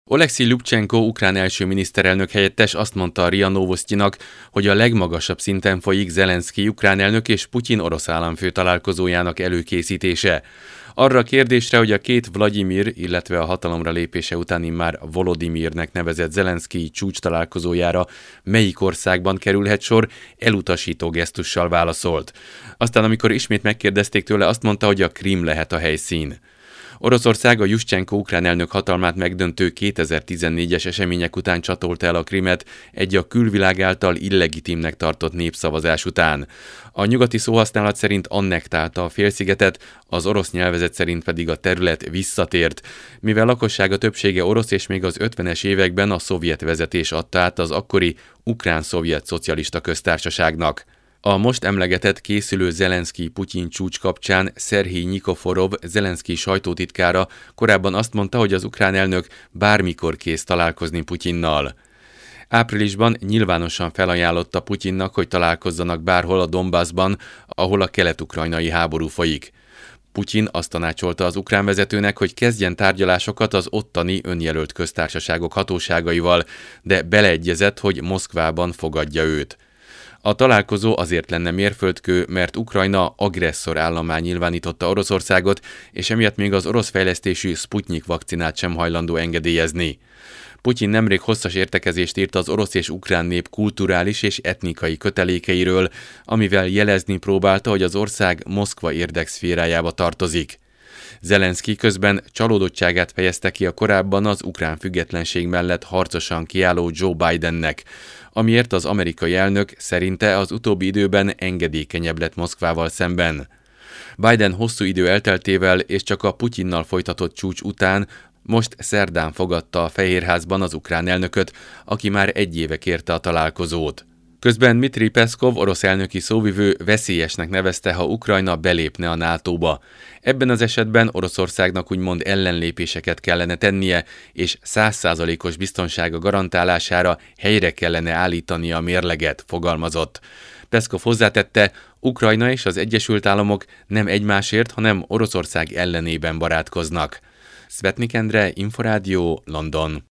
Oleksij Ljubcsenko ukrán első miniszterelnök helyettes azt mondta a RIA Novosztyinak, hogy a legmagasabb szinten folyik Zelenszkij ukrán elnök és Putyin orosz államfő találkozójának előkészítése. Arra a kérdésre, hogy a két Vlagyimir, illetve a hatalomra lépése után immár Volodimirnek nevezett Zelenszkij csúcs találkozójára melyik országban kerülhet sor, elutasító gesztussal válaszolt. Aztán, amikor ismét megkérdezték tőle, azt mondta, hogy a Krím lehet a helyszín. Oroszország a Juszcsenko ukrán elnök hatalmát megdöntő 2014-es események után csatolta el a Krimet egy a külvilág által illegitimnek tartott népszavazás után. A nyugati szóhasználat szerint annektálta a félszigetet, az orosz nyelvezet szerint pedig a terület visszatért, mivel lakossága többsége orosz és még az 50-es években a szovjet vezetés adta át az akkori Ukrán-Szovjet Szocialista Köztársaságnak. A most emlegetett készülő Zelenszkij-Putyin csúcs kapcsán Szerhij Nyikiforov, Zelenszkij sajtótitkára korábban azt mondta, hogy az ukrán elnök bármikor kész találkozni Putyinnal. Áprilisban nyilvánosan felajánlotta Putyinnak, hogy találkozzanak bárhol a Donbassban, ahol a kelet-ukrajnai háború folyik. Putyin azt tanácsolta az ukrán vezetőnek, hogy kezdjen tárgyalásokat az ottani önjelölt köztársaságok hatóságaival, de beleegyezett, hogy Moszkvában fogadja őt. A találkozó azért lenne mérföldkő, mert Ukrajna agresszor állammá nyilvánította Oroszországot, és emiatt még az orosz fejlesztésű Sputnik vakcinát sem hajlandó engedélyezni. Putyin nemrég hosszas értekezést írt az orosz és ukrán nép kulturális és etnikai kötelékeiről, amivel jelezni próbálta, hogy az ország Moszkva érdekszférájába tartozik. Zelenszkij közben csalódottságát fejezte ki a korábban az ukrán függetlenség mellett harcosan kiálló Joe Bidennek, amiért az amerikai elnök szerinte az utóbbi időben engedékenyebb lett Moszkvával szemben. Biden hosszú idő elteltével és csak a Putyinnal folytatott csúcs után most szerdán fogadta a Fehérházban az ukrán elnököt, aki már egy éve kérte a találkozót. Közben Dmitri Peszkov, orosz elnöki szóvivő veszélyesnek nevezte, ha Ukrajna belépne a NATO-ba. Ebben az esetben Oroszországnak úgymond ellenlépéseket kellene tennie, és 100%-os biztonsága garantálására helyre kellene állítania a mérleget, fogalmazott. Peszkov hozzátette, Ukrajna és az Egyesült Államok nem egymásért, hanem Oroszország ellenében barátkoznak. Szvetnik Endre, Inforádió, London.